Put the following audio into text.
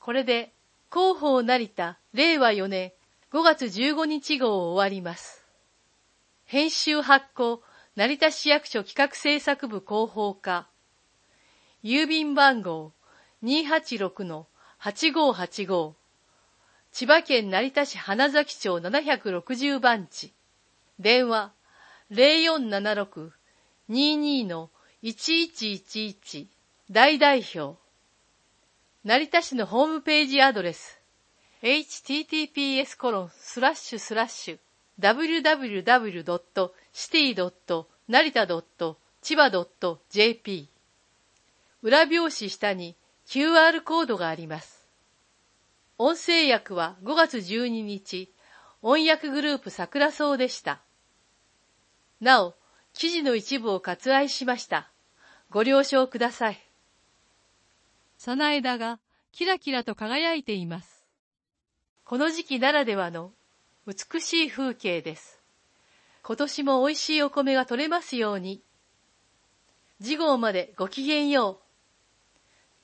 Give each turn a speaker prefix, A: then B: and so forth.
A: これで、広報成田令和4年5月15日号を終わります。編集発行、成田市役所企画制作部広報課。郵便番号 286-8585。千葉県成田市花崎町760番地。電話 0476-22-1111。大代表。成田市のホームページアドレス。https://www.city.narita.chiba.jp 裏表紙下に QR コードがあります。音声訳は5月12日、音訳グループ桜草でした。なお、記事の一部を割愛しました。ご了承ください。早苗枝がキラキラと輝いています。この時期ならではの美しい風景です。今年も美味しいお米が取れますように。次号までごきげんよう。